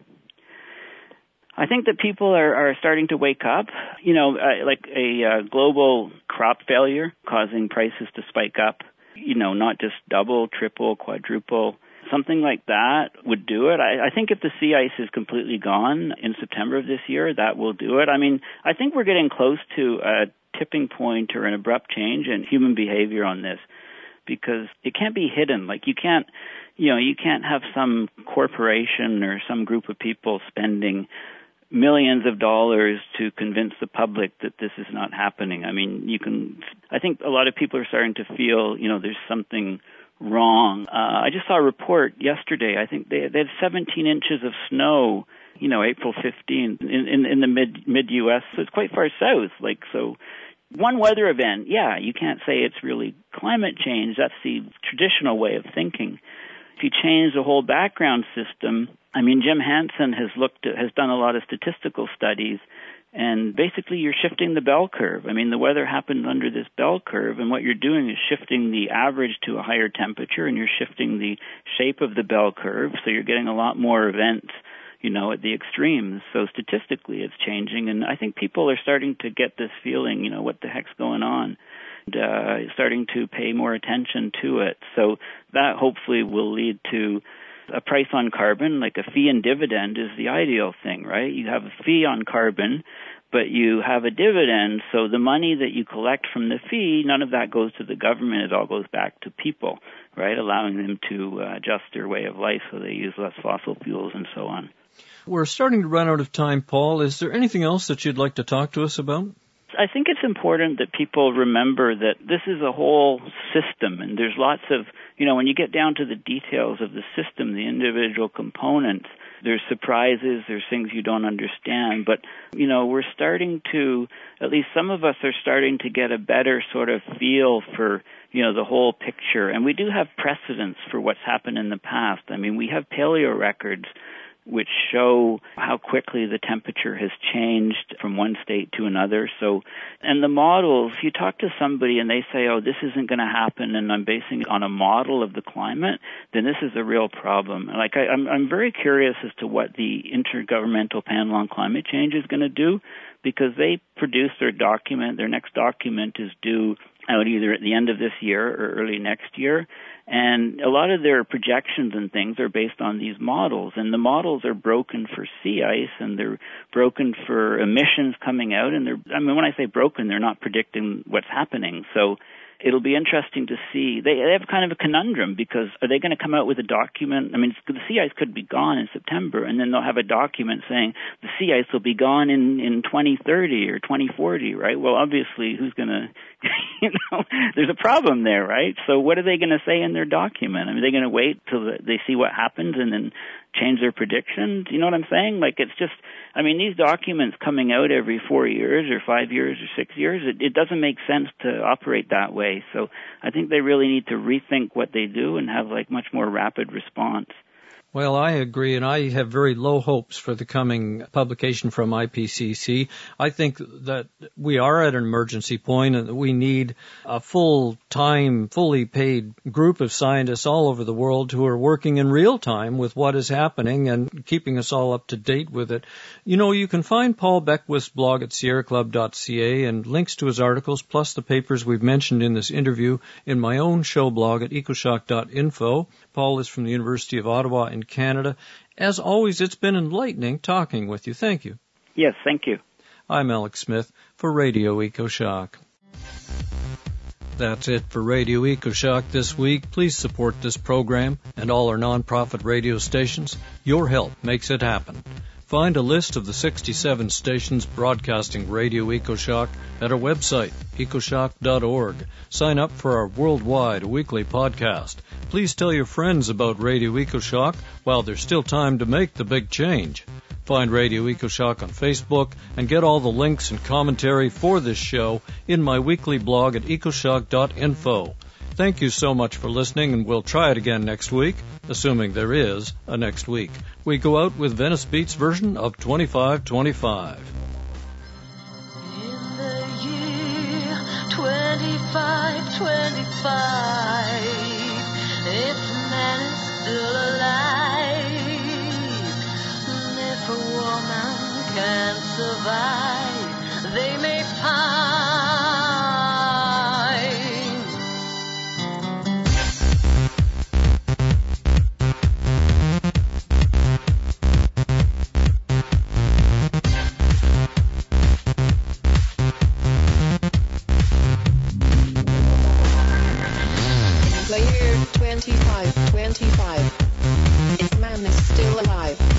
I think that people are starting to wake up, like a global crop failure causing prices to spike up, not just double, triple, quadruple. Something like that would do it. I think if the sea ice is completely gone in September of this year, that will do it. I think we're getting close to a tipping point or an abrupt change in human behavior on this, because it can't be hidden. Like you can't have some corporation or some group of people spending millions of dollars to convince the public that this is not happening. I think a lot of people are starting to feel, there's something wrong. I just saw a report yesterday. I think they had 17 inches of snow, April 15th in the mid U.S. So it's quite far south. So one weather event, you can't say it's really climate change. That's the traditional way of thinking. If you change the whole background system, Jim Hansen has done a lot of statistical studies, and basically you're shifting the bell curve. The weather happens under this bell curve, and what you're doing is shifting the average to a higher temperature, and you're shifting the shape of the bell curve, so you're getting a lot more events, at the extremes. So statistically it's changing, and I think people are starting to get this feeling, what the heck's going on, and starting to pay more attention to it. So that hopefully will lead to a price on carbon, like a fee and dividend is the ideal thing, right? You have a fee on carbon, but you have a dividend, so the money that you collect from the fee, none of that goes to the government, it all goes back to people, right? Allowing them to adjust their way of life so they use less fossil fuels and so on. We're starting to run out of time, Paul. Is there anything else that you'd like to talk to us about? I think it's important that people remember that this is a whole system, and there's lots of, when you get down to the details of the system, the individual components, there's surprises, there's things you don't understand, but, we're starting to, at least some of us are starting to get a better sort of feel for, the whole picture, and we do have precedents for what's happened in the past. We have paleo records which show how quickly the temperature has changed from one state to another. So, and the models, if you talk to somebody and they say, this isn't going to happen and I'm basing it on a model of the climate, then this is a real problem. I'm very curious as to what the Intergovernmental Panel on Climate Change is going to do, because they produce their document. Their next document is due out either at the end of this year or early next year. And a lot of their projections and things are based on these models. And the models are broken for sea ice, and they're broken for emissions coming out. And when I say broken, they're not predicting what's happening. So it'll be interesting to see. They have kind of a conundrum, because are they going to come out with a document? The sea ice could be gone in September, and then they'll have a document saying the sea ice will be gone in 2030 or 2040, right? Well, obviously, who's going to, there's a problem there, right? So what are they going to say in their document? Are they going to wait till they see what happens and then change their predictions? You know what I'm saying? It's just, these documents coming out every 4 years or 5 years or 6 years, it doesn't make sense to operate that way. So I think they really need to rethink what they do and have much more rapid response. Well, I agree, and I have very low hopes for the coming publication from IPCC. I think that we are at an emergency point and that we need a full-time, fully paid group of scientists all over the world who are working in real time with what is happening and keeping us all up to date with it. You can find Paul Beckwith's blog at sierraclub.ca and links to his articles, plus the papers we've mentioned in this interview, in my own show blog at ecoshock.info. Paul is from the University of Ottawa in Canada. As always, it's been enlightening talking with you. Thank you. Yes, thank you. I'm Alex Smith for Radio EcoShock. That's it for Radio EcoShock this week. Please support this program and all our nonprofit radio stations. Your help makes it happen. Find a list of the 67 stations broadcasting Radio EcoShock at our website, ecoshock.org. Sign up for our worldwide weekly podcast. Please tell your friends about Radio EcoShock while there's still time to make the big change. Find Radio EcoShock on Facebook and get all the links and commentary for this show in my weekly blog at ecoshock.info. Thank you so much for listening, and we'll try it again next week, assuming there is a next week. We go out with Venice Beat's version of 2525. In the year 2525, if man is still alive, and if a woman can survive, they may find the year 2525. If man is still alive,